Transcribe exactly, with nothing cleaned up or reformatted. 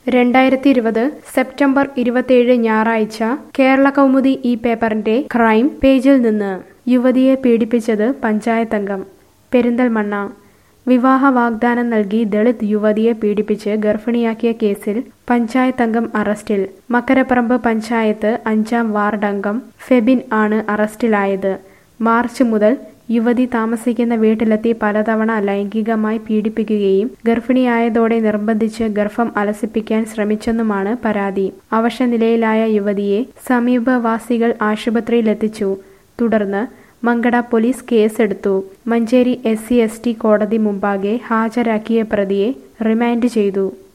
രണ്ടായിരത്തി ഇരുപത് സെപ്റ്റംബർ ഇരുപത്തിയേഴ് ഞായറാഴ്ച കേരള കൗമുദി ഈ പേപ്പറിന്റെ ക്രൈം പേജിൽ നിന്ന് യുവതിയെ പീഡിപ്പിച്ചത് പഞ്ചായത്തംഗം. പെരിന്തൽമണ്ണ. വിവാഹ വാഗ്ദാനം നൽകി ദളിത് യുവതിയെ പീഡിപ്പിച്ച് ഗർഭിണിയാക്കിയ കേസിൽ പഞ്ചായത്തംഗം അറസ്റ്റിൽ. മക്കരപ്പറമ്പ് പഞ്ചായത്ത് അഞ്ചാം വാർഡ് അംഗം ഫെബിൻ ആണ് അറസ്റ്റിലായത്. മാർച്ച് മുതൽ യുവതി താമസിക്കുന്ന വീട്ടിലെത്തി പലതവണ ലൈംഗികമായി പീഡിപ്പിക്കുകയും ഗർഭിണിയായതോടെ നിർബന്ധിച്ച് ഗർഭം അലസിപ്പിക്കാൻ ശ്രമിച്ചെന്നുമാണ് പരാതി. അവശനിലയിലായ യുവതിയെ സമീപവാസികൾ ആശുപത്രിയിലെത്തിച്ചു. തുടർന്ന് മങ്കട പോലീസ് കേസെടുത്തു. Manjeri S C S T കോടതി മുമ്പാകെ ഹാജരാക്കിയ പ്രതിയെ റിമാൻഡ് ചെയ്തു.